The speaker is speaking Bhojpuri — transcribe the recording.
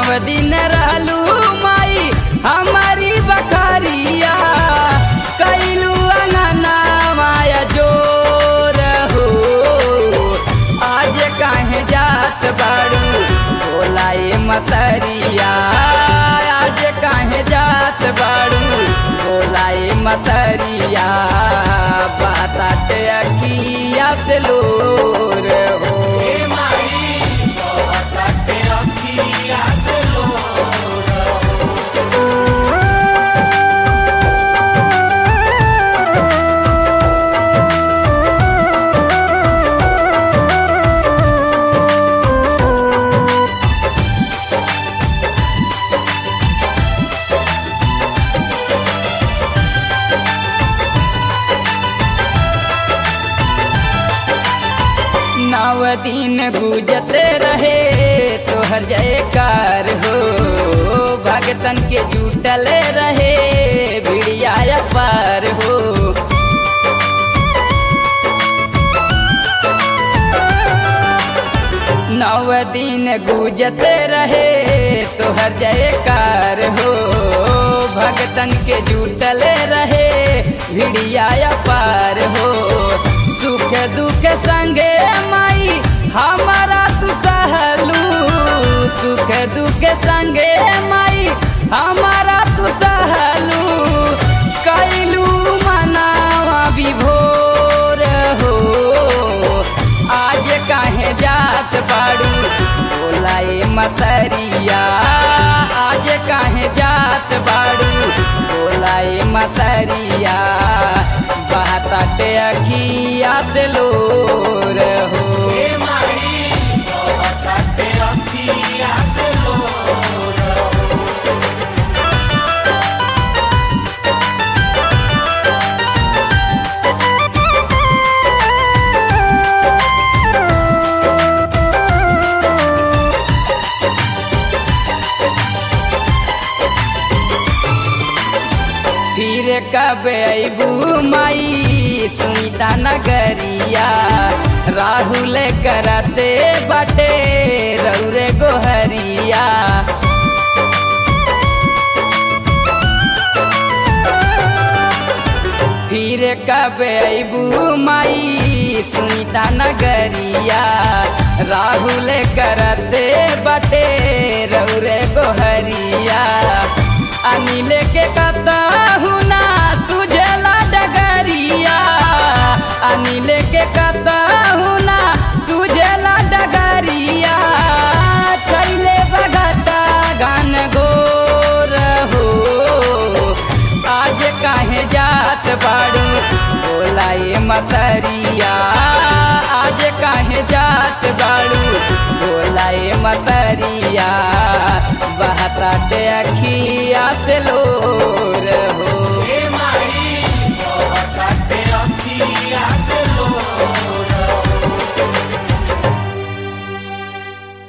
दिन रहलू माई हमारी बकरिया कैलू अंगना माया जोर हो। आज काहे जात बाड़ू बोलाए मतरिया, आज काहे जात बाड़ू बोलाए मतरिया, बाताटे अखिया से लोर हो। नव दिन गुजते रहे तोहर जयकार हो, भगतन के जुटले रहे भिड़िया पार हो। नव दिन गुजते रहे तोहर जयकार हो, भगतन के जुटले रहे भिड़िया पार हो। सुख दुख संगे माई हमारा तू सहलू, सुख दुख संगे माई हमारा तू सहलू, कैलू मनावा विभोर हो। आज काहे जात बाड़ू बोलाए मतरिया, आज काहे जात बाड़ू बोलाए मतरिया, बाताटे अखिया से लोर हो। फिर कब अबू माई सुनीता नगरिया, राहुल करते बटे रौरे गोहरिया। फिर कब अबू माई सुनीता नगरिया, राहुल करते बटे रौरे गोहरिया। अनिल के कतहु ना सुझला डगरिया, अनिल के कतहु ना सुझला डगरिया, छैले बगटा गान गोर हो। आज काहे जात बाड़ू बोलाए मतरिया, आज काहे जात बाड़ू बोलाए मतरिया, बहताटे अखिया से लोर हो।